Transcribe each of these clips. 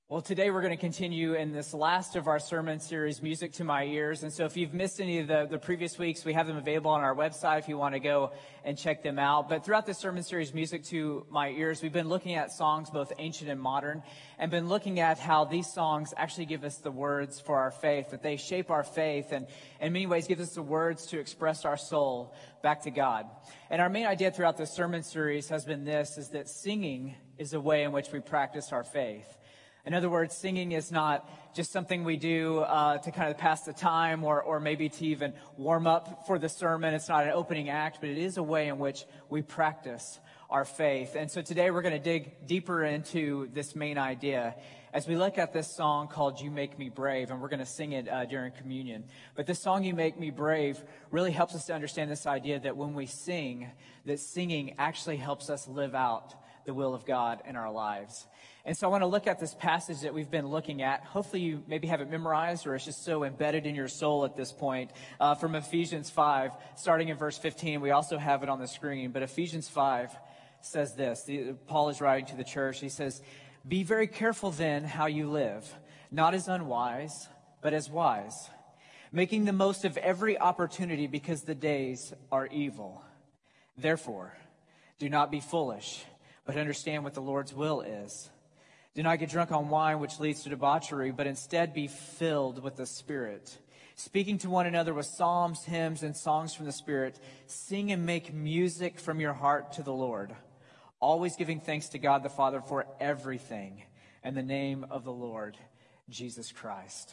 Well, today we're going to continue in this last of our sermon series, Music to My Ears. And so if you've missed any of the previous weeks, we have them available on our website if you want to go and check them out. But throughout this sermon series, Music to My Ears, we've been looking at songs, both ancient and modern, and been looking at how these songs actually give us the words for our faith, that they shape our faith and in many ways give us the words to express our soul back to God. And our main idea throughout this sermon series has been this, is that singing is a way in which we practice our faith. In other words, singing is not just something we do to kind of pass the time or maybe to even warm up for the sermon. It's not an opening act, but it is a way in which we practice our faith. And so today we're going to dig deeper into this main idea as we look at this song called You Make Me Brave, and we're going to sing it during communion. But this song, You Make Me Brave, really helps us to understand this idea that when we sing, that singing actually helps us live out the will of God in our lives. And so I want to look at this passage that we've been looking at. Hopefully you maybe have it memorized or it's just so embedded in your soul at this point. From Ephesians 5, starting in verse 15. We also have it on the screen. But Ephesians 5 says this. Paul is writing to the church. He says, "Be very careful then how you live, not as unwise, but as wise, making the most of every opportunity because the days are evil. Therefore, do not be foolish, but understand what the Lord's will is. Do not get drunk on wine, which leads to debauchery, but instead be filled with the Spirit, speaking to one another with psalms, hymns, and songs from the Spirit. Sing and make music from your heart to the Lord, always giving thanks to God the Father for everything in the name of the Lord Jesus Christ."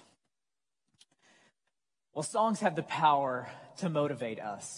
Well, songs have the power to motivate us.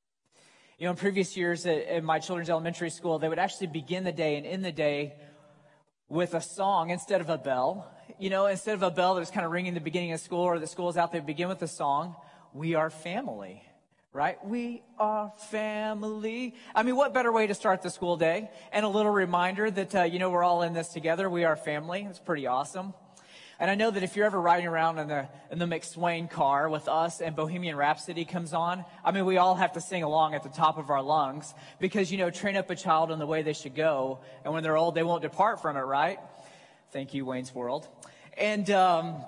You know, in previous years at my children's elementary school, they would actually begin the day and end the day with a song instead of a bell. You know, instead of a bell that was kind of ringing the beginning of school or the school's out, they begin with a song, "We Are Family," right? We are family. I mean, what better way to start the school day? And a little reminder that, we're all in this together. We are family. It's pretty awesome. And I know that if you're ever riding around in the McSwain car with us and Bohemian Rhapsody comes on, I mean, we all have to sing along at the top of our lungs because, train up a child in the way they should go. And when they're old, they won't depart from it, right? Thank you, Wayne's World. And, or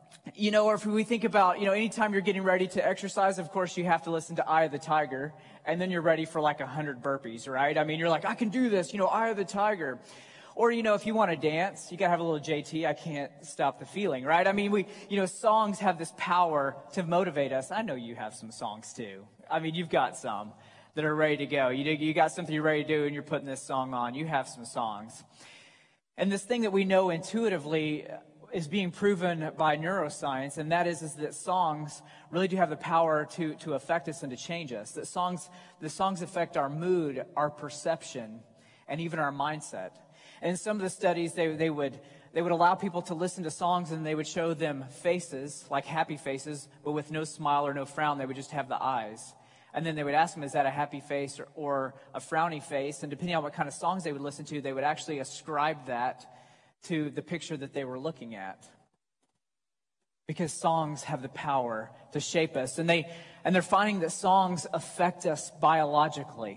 if we think about, anytime you're getting ready to exercise, of course, you have to listen to Eye of the Tiger. And then you're ready for like 100 burpees, right? I mean, you're like, I can do this, Eye of the Tiger. Or, if you want to dance, you got to have a little JT, I can't stop the feeling, right? I mean, songs have this power to motivate us. I know you have some songs too. I mean, you've got some that are ready to go. You got something you're ready to do and you're putting this song on. You have some songs. And this thing that we know intuitively is being proven by neuroscience, and that is that songs really do have the power to affect us and to change us. The songs affect our mood, our perception, and even our mindset. And in some of the studies, they would allow people to listen to songs and they would show them faces, like happy faces, but with no smile or no frown. They would just have the eyes. And then they would ask them, is that a happy face or a frowny face? And depending on what kind of songs they would listen to, they would actually ascribe that to the picture that they were looking at. Because songs have the power to shape us. And they're finding that songs affect us biologically.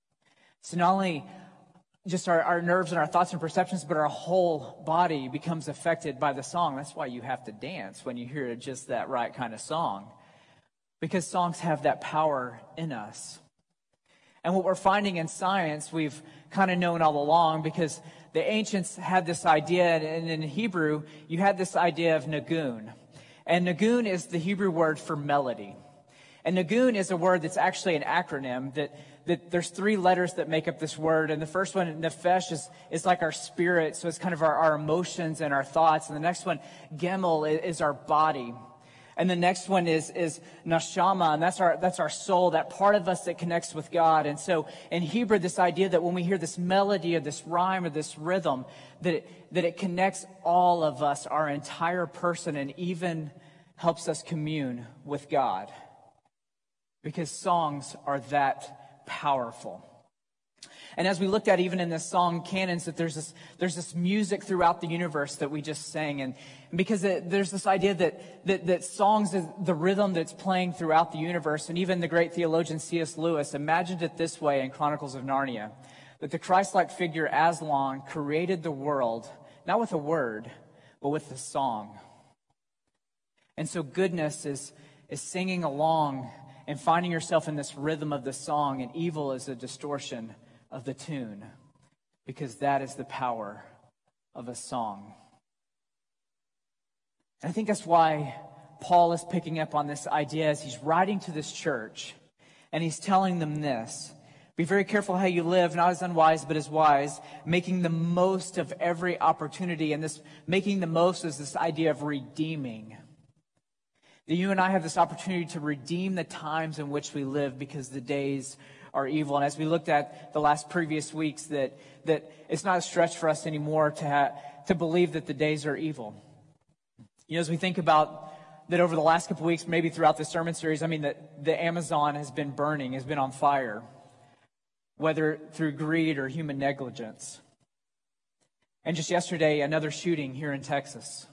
So not only just our nerves and our thoughts and perceptions, but our whole body becomes affected by the song. That's why you have to dance when you hear just that right kind of song. Because songs have that power in us. And what we're finding in science, we've kind of known all along, because the ancients had this idea, and in Hebrew, you had this idea of nagun. And nagun is the Hebrew word for melody. And nagun is a word that's actually an acronym that there's 3 letters that make up this word. And the first one, nefesh, is like our spirit. So it's kind of our emotions and our thoughts. And the next one, gemel, is our body. And the next one is nashama, and that's our soul, that part of us that connects with God. And so in Hebrew, this idea that when we hear this melody or this rhyme or this rhythm, that it connects all of us, our entire person, and even helps us commune with God. Because songs are that powerful. And as we looked at even in this song canons, that there's this music throughout the universe that we just sang. And because there's this idea that songs is the rhythm that's playing throughout the universe. And even the great theologian C.S. Lewis imagined it this way in Chronicles of Narnia, that the Christ-like figure Aslan created the world, not with a word, but with a song. And so goodness is singing along and finding yourself in this rhythm of the song, and evil is a distortion of the tune, because that is the power of a song. And I think that's why Paul is picking up on this idea as he's writing to this church, and he's telling them this: be very careful how you live, not as unwise, but as wise, making the most of every opportunity. And this making the most is this idea of redeeming. That you and I have this opportunity to redeem the times in which we live, because the days are evil. And as we looked at the last previous weeks, that it's not a stretch for us anymore to believe that the days are evil. You know, as we think about that over the last couple of weeks, maybe throughout the sermon series, I mean, that the Amazon has been burning, has been on fire, whether through greed or human negligence. And just yesterday, another shooting here in Texas.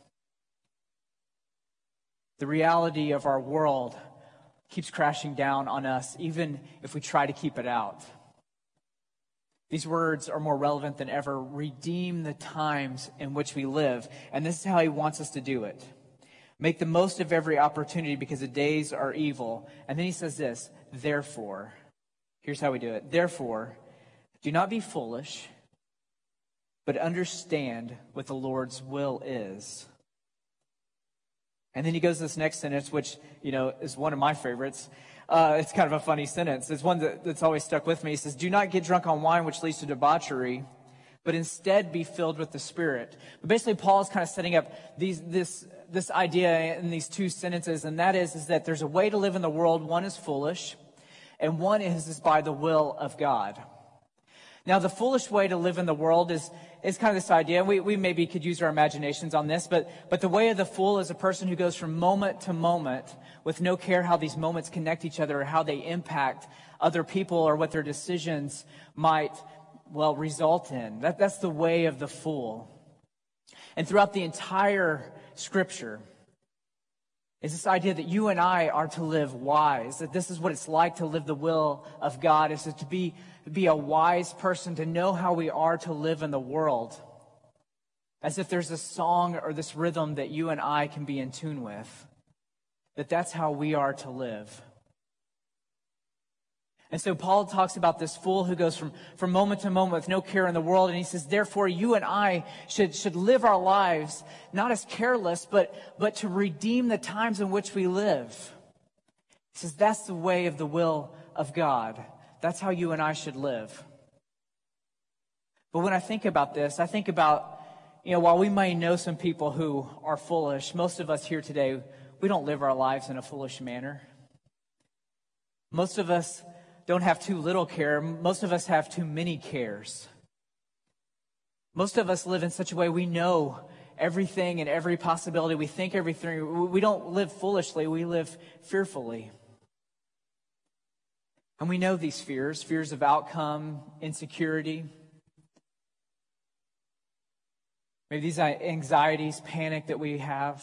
The reality of our world keeps crashing down on us, even if we try to keep it out. These words are more relevant than ever. Redeem the times in which we live. And this is how he wants us to do it. Make the most of every opportunity, because the days are evil. And then he says this: therefore, here's how we do it. Therefore, do not be foolish, but understand what the Lord's will is. And then he goes to this next sentence, which, is one of my favorites. It's kind of a funny sentence. It's one that's always stuck with me. He says, do not get drunk on wine, which leads to debauchery, but instead be filled with the Spirit. But basically, Paul is kind of setting up this idea in these two sentences, and that is that there's a way to live in the world. One is foolish, and one is by the will of God. Now, the foolish way to live in the world is kind of this idea. We maybe could use our imaginations on this, but the way of the fool is a person who goes from moment to moment with no care how these moments connect each other or how they impact other people or what their decisions might, result in. That's the way of the fool. And throughout the entire Scripture is this idea that you and I are to live wise, that this is what it's like to live the will of God, is to be a wise person, to know how we are to live in the world, as if there's a song or this rhythm that you and I can be in tune with, that's how we are to live. And so Paul talks about this fool who goes from moment to moment with no care in the world. And he says, therefore, you and I should live our lives not as careless, but to redeem the times in which we live. He says, that's the way of the will of God. That's how you and I should live. But when I think about this, I think about, while we may know some people who are foolish, most of us here today, we don't live our lives in a foolish manner. Most of us don't have too little care. Most of us have too many cares. Most of us live in such a way we know everything and every possibility. We think everything. We don't live foolishly. We live fearfully. And we know these fears of outcome, insecurity, maybe these anxieties, panic that we have.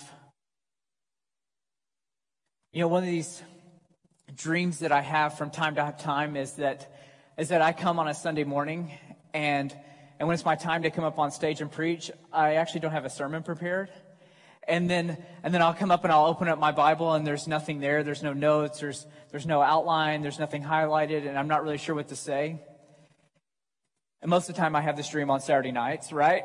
One of these dreams that I have from time to time is that I come on a Sunday morning, and when it's my time to come up on stage and preach, I actually don't have a sermon prepared. And then I'll come up and I'll open up my Bible, and there's nothing there. There's no notes. There's no outline. There's nothing highlighted, and I'm not really sure what to say. And most of the time I have this dream on Saturday nights, right?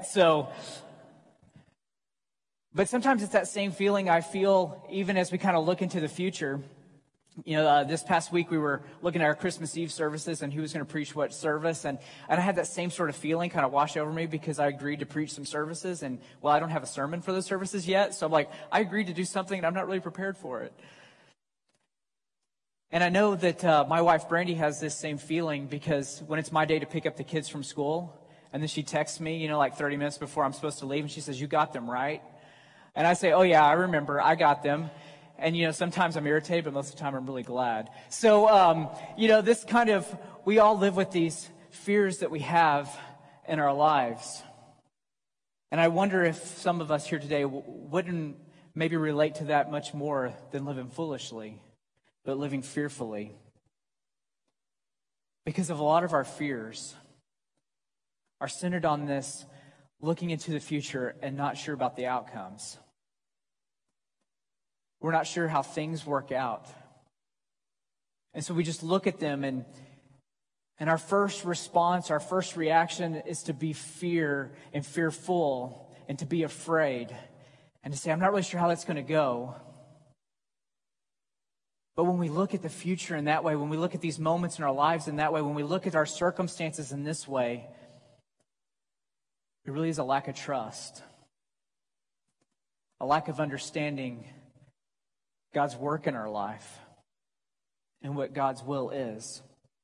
But sometimes it's that same feeling I feel even as we kind of look into the future. This past week we were looking at our Christmas Eve services and who was going to preach what service. And I had that same sort of feeling kind of wash over me because I agreed to preach some services. And, I don't have a sermon for those services yet. So I'm like, I agreed to do something and I'm not really prepared for it. And I know that my wife, Brandy, has this same feeling because when it's my day to pick up the kids from school, and then she texts me, like 30 minutes before I'm supposed to leave, and she says, you got them, right? And I say, oh, yeah, I remember. I got them. And, sometimes I'm irritated, but most of the time I'm really glad. So, this kind of, we all live with these fears that we have in our lives. And I wonder if some of us here today wouldn't maybe relate to that much more than living foolishly, but living fearfully. Because of a lot of our fears are centered on this looking into the future and not sure about the outcomes. We're not sure how things work out. And so we just look at them, and our first response, our first reaction is to be fear and fearful and to be afraid and to say, I'm not really sure how that's going to go. But when we look at the future in that way, when we look at these moments in our lives in that way, when we look at our circumstances in this way, it really is a lack of trust, a lack of understanding God's work in our life and what God's will is.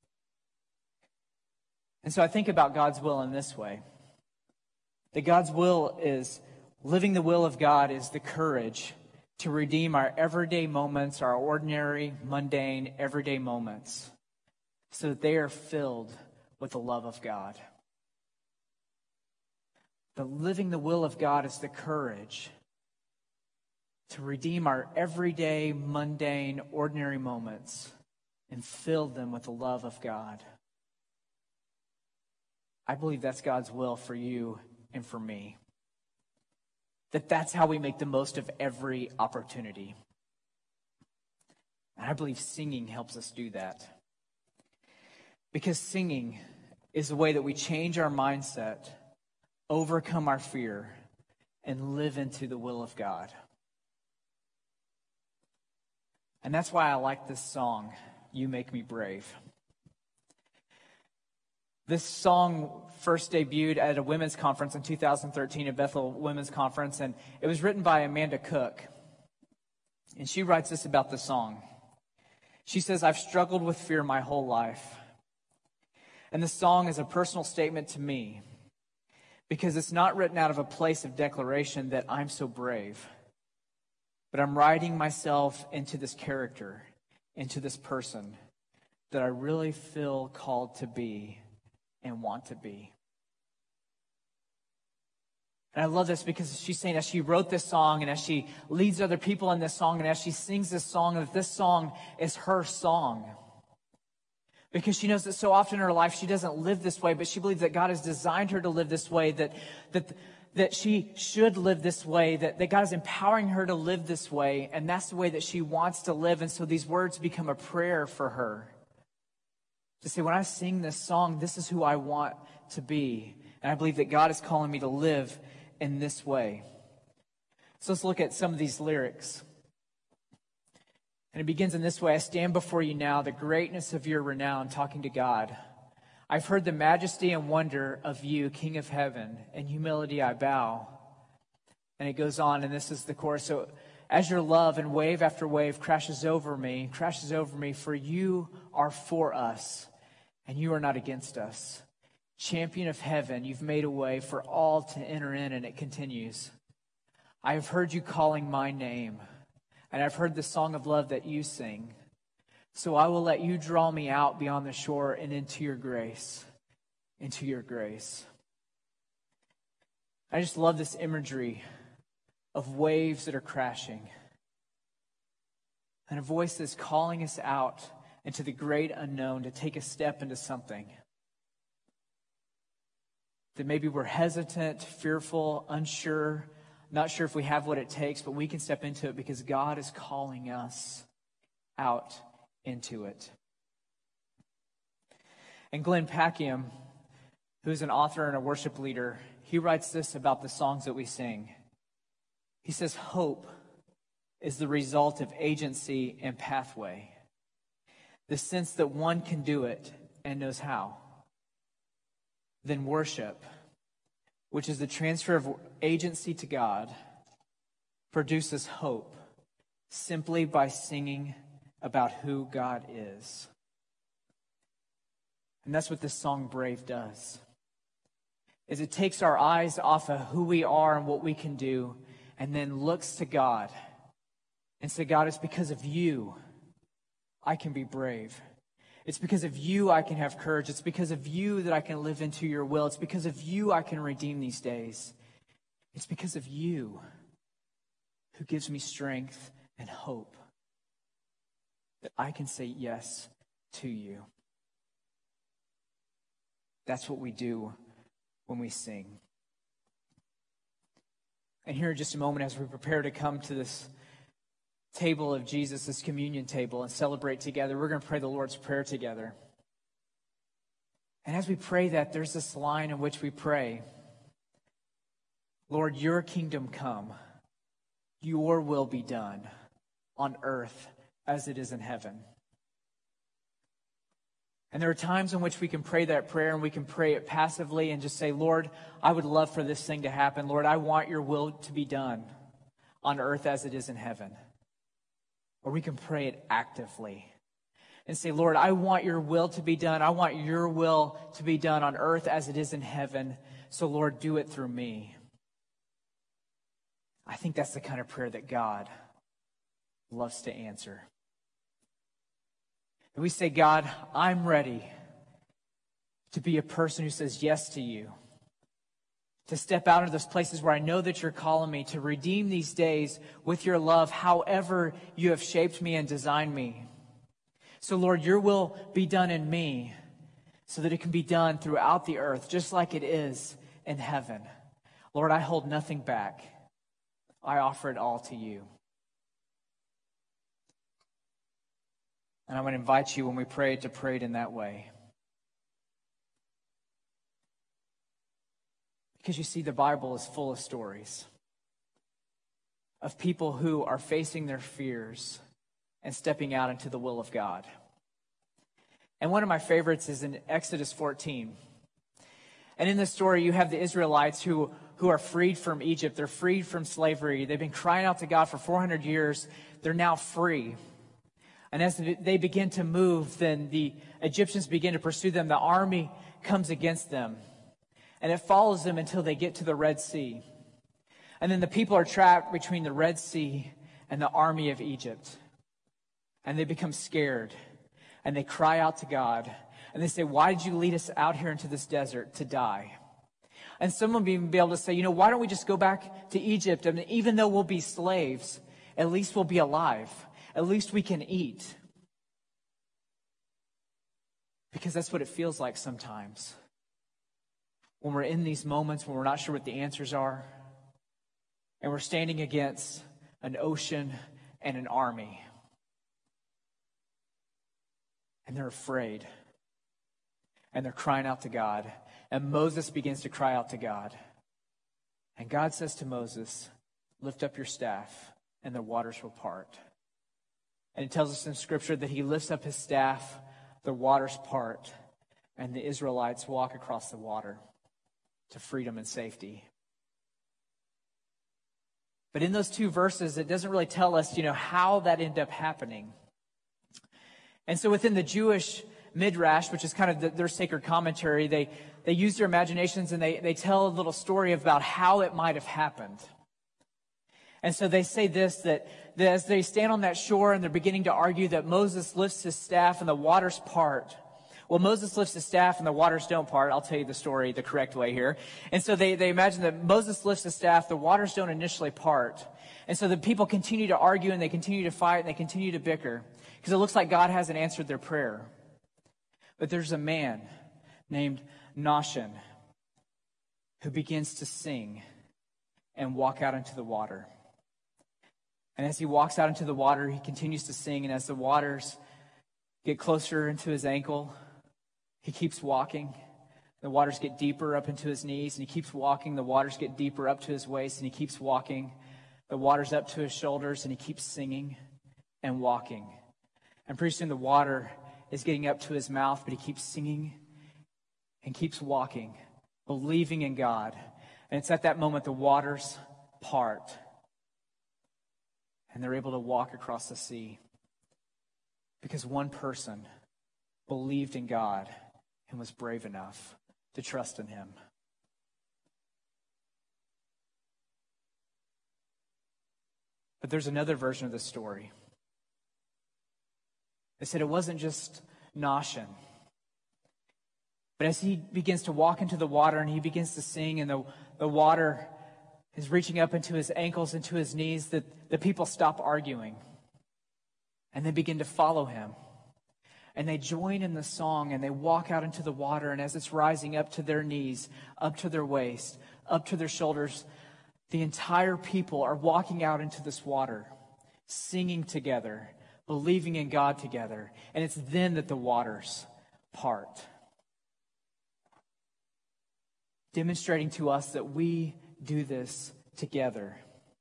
And so I think about God's will in this way, that God's will is living the will of God is the courage to redeem our everyday moments, our ordinary, mundane, everyday moments, so that they are filled with the love of God. But living the will of God is the courage to redeem our everyday, mundane, ordinary moments and fill them with the love of God. I believe that's God's will for you and for me. That's how we make the most of every opportunity. And I believe singing helps us do that. Because singing is the way that we change our mindset, overcome our fear, and live into the will of God. And that's why I like this song, You Make Me Brave. This song first debuted at a women's conference in 2013, a Bethel Women's Conference, and it was written by Amanda Cook. And she writes this about the song. She says, I've struggled with fear my whole life. And the song is a personal statement to me because it's not written out of a place of declaration that I'm so brave, but I'm writing myself into this character, into this person that I really feel called to be and want to be. And I love this because she's saying as she wrote this song and as she leads other people in this song and as she sings this song, that this song is her song. Because she knows that so often in her life she doesn't live this way, but she believes that God has designed her to live this way, that she should live this way, that God is empowering her to live this way, and that's the way that she wants to live. And so these words become a prayer for her. To say, when I sing this song, this is who I want to be. And I believe that God is calling me to live in this way. So let's look at some of these lyrics. And it begins in this way. I stand before you now, the greatness of your renown, talking to God. I've heard the majesty and wonder of you, King of heaven. In humility I bow. And it goes on, and this is the chorus. So as your love and wave after wave crashes over me, for you are for us. And you are not against us. Champion of heaven, you've made a way for all to enter in, and it continues. I have heard you calling my name, and I've heard the song of love that you sing. So I will let you draw me out beyond the shore and into your grace, into your grace. I just love this imagery of waves that are crashing, and a voice that's calling us out into the great unknown to take a step into something that maybe we're hesitant, fearful, unsure, not sure if we have what it takes, but we can step into it because God is calling us out into it. And Glenn Packiam, who's an author and a worship leader, he writes this about the songs that we sing. He says, hope is the result of agency and pathway. The sense that one can do it and knows how. Then worship, which is the transfer of agency to God, produces hope simply by singing about who God is. And that's what this song Brave does. Is it takes our eyes off of who we are and what we can do and then looks to God and say, God, it's because of you I can be brave. It's because of you I can have courage. It's because of you that I can live into your will. It's because of you I can redeem these days. It's because of you who gives me strength and hope that I can say yes to you. That's what we do when we sing. And here in just a moment, as we prepare to come to this table of Jesus, this communion table, and celebrate together, we're going to pray the Lord's Prayer together. And as we pray that, there's this line in which we pray, Lord, your kingdom come, your will be done on earth as it is in heaven. And there are times in which we can pray that prayer and we can pray it passively and just say, Lord, I would love for this thing to happen. Lord, I want your will to be done on earth as it is in heaven. Or we can pray it actively and say, Lord, I want your will to be done. I want your will to be done on earth as it is in heaven. So, Lord, do it through me. I think that's the kind of prayer that God loves to answer. And we say, God, I'm ready to be a person who says yes to you, to step out into those places where I know that you're calling me, to redeem these days with your love, however you have shaped me and designed me. So, Lord, your will be done in me so that it can be done throughout the earth, just like it is in heaven. Lord, I hold nothing back. I offer it all to you. And I want to invite you when we pray to pray it in that way. Because you see, the Bible is full of stories of people who are facing their fears and stepping out into the will of God. And one of my favorites is in Exodus 14. And in this story, you have the Israelites who are freed from Egypt. They're freed from slavery. They've been crying out to God for 400 years. They're now free. And as they begin to move, then the Egyptians begin to pursue them. The army comes against them. And it follows them until they get to the Red Sea. And then the people are trapped between the Red Sea and the army of Egypt. And they become scared. And they cry out to God. And they say, why did you lead us out here into this desert to die? And some will even be able to say, why don't we just go back to Egypt? I mean, even though we'll be slaves, at least we'll be alive. At least we can eat. Because that's what it feels like sometimes. When we're in these moments when we're not sure what the answers are. And we're standing against an ocean and an army. And they're afraid. And they're crying out to God. And Moses begins to cry out to God. And God says to Moses, lift up your staff and the waters will part. And it tells us in Scripture that he lifts up his staff, the waters part, and the Israelites walk across the water to freedom and safety. But in those two verses, it doesn't really tell us, how that ended up happening. And so within the Jewish Midrash, which is kind of their sacred commentary, they use their imaginations and they tell a little story about how it might have happened. And so they say this, that as they stand on that shore and they're beginning to argue that Moses lifts his staff and the waters part. Well, Moses lifts his staff and the waters don't part. I'll tell you the story the correct way here. And so they imagine that Moses lifts his staff, the waters don't initially part. And so the people continue to argue and they continue to fight and they continue to bicker. Because it looks like God hasn't answered their prayer. But there's a man named Nahshon who begins to sing and walk out into the water. And as he walks out into the water, he continues to sing. And as the waters get closer into his ankle, he keeps walking. The waters get deeper up into his knees. And he keeps walking. The waters get deeper up to his waist. And he keeps walking. The waters up to his shoulders. And he keeps singing and walking. And pretty soon the water is getting up to his mouth. But he keeps singing and keeps walking, believing in God. And it's at that moment the waters part. And they're able to walk across the sea because one person believed in God and was brave enough to trust in him. But there's another version of this story. They said it wasn't just Nahshon. But as he begins to walk into the water and he begins to sing and the water is reaching up into his ankles, into his knees, that the people stop arguing. And they begin to follow him. And they join in the song and they walk out into the water. And as it's rising up to their knees, up to their waist, up to their shoulders, The entire people are walking out into this water, singing together, believing in God together, and it's then that the waters part, demonstrating to us that we do this together.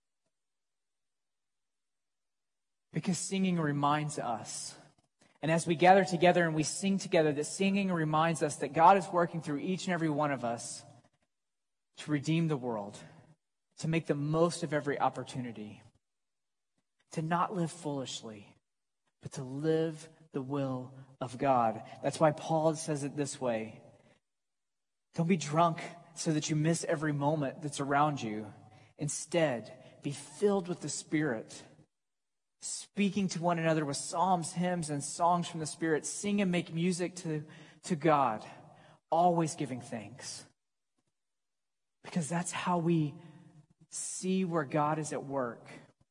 Because singing reminds us, and as we gather together and we sing together, that singing reminds us that God is working through each and every one of us to redeem the world, to make the most of every opportunity, to not live foolishly, but to live the will of God. That's why Paul says it this way: don't be drunk so that you miss every moment that's around you. Instead, be filled with the Spirit, speaking to one another with psalms, hymns, and songs from the Spirit. Sing and make music to God, always giving thanks. Because that's how we see where God is at work.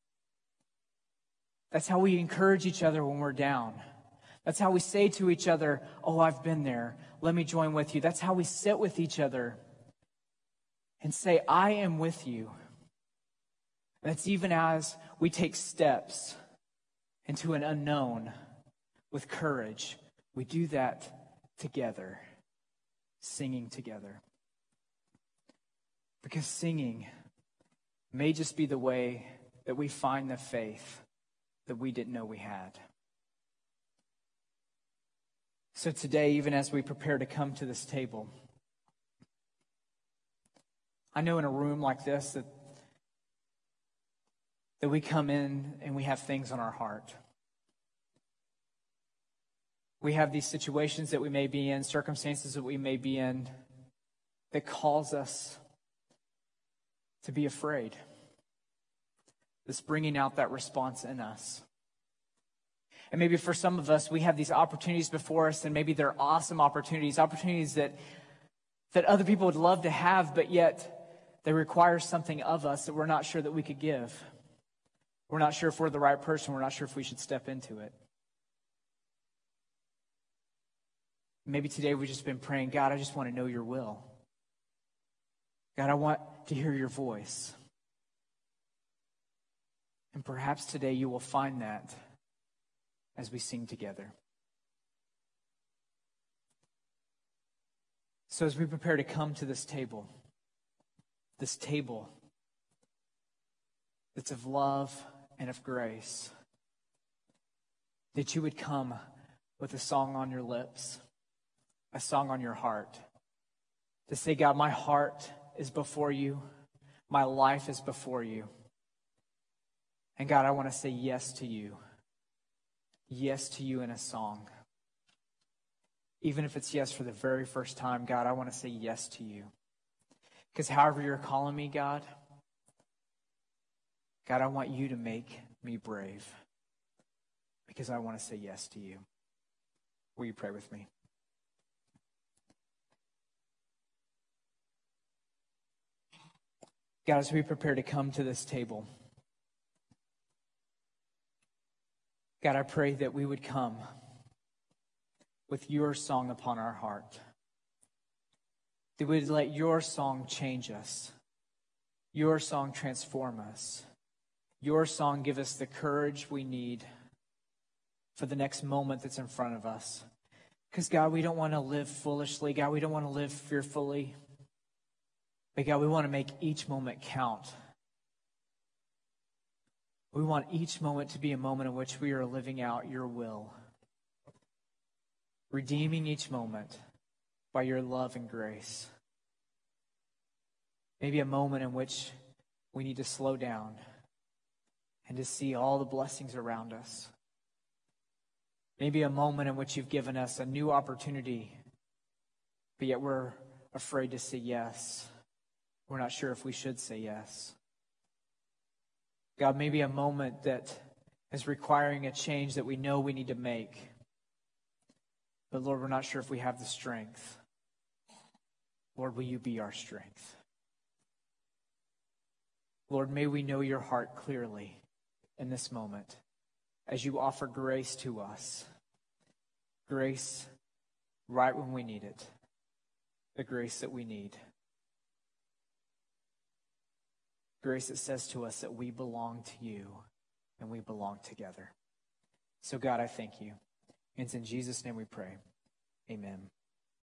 That's how we encourage each other when we're down. That's how we say to each other, oh, I've been there. Let me join with you. That's how we sit with each other and say, I am with you. That's even as we take steps into an unknown with courage. We do that together, singing together. Because singing may just be the way that we find the faith that we didn't know we had. So today, even as we prepare to come to this table, I know in a room like this that we come in and we have things on our heart. We have these situations that we may be in, circumstances that we may be in, that calls us to be afraid. That's bringing out that response in us. And maybe for some of us, we have these opportunities before us, and maybe they're awesome opportunities that other people would love to have, but yet they require something of us that we're not sure that we could give. We're not sure if we're the right person. We're not sure if we should step into it. Maybe today we've just been praying, God, I just want to know your will. God, I want to hear your voice. And perhaps today you will find that as we sing together. So as we prepare to come to this table that's of love and of grace, that you would come with a song on your lips, a song on your heart, to say, God, my heart is before you, my life is before you. And God, I want to say yes to you. Yes to you in a song. Even if it's yes for the very first time, God, I want to say yes to you. Because however you're calling me, God, I want you to make me brave. Because I want to say yes to you. Will you pray with me? God, as we prepare to come to this table, God, I pray that we would come with your song upon our heart. That we would let your song change us. Your song transform us. Your song give us the courage we need for the next moment that's in front of us. Because, God, we don't want to live foolishly. God, we don't want to live fearfully. But, God, we want to make each moment count. We want each moment to be a moment in which we are living out your will. Redeeming each moment by your love and grace. Maybe a moment in which we need to slow down and to see all the blessings around us. Maybe a moment in which you've given us a new opportunity, but yet we're afraid to say yes. We're not sure if we should say yes. God, maybe a moment that is requiring a change that we know we need to make. But Lord, we're not sure if we have the strength. Lord, will you be our strength? Lord, may we know your heart clearly in this moment as you offer grace to us. Grace right when we need it. The grace that we need. Grace that says to us that we belong to you and we belong together. So God, I thank you. And it's in Jesus' name we pray. Amen.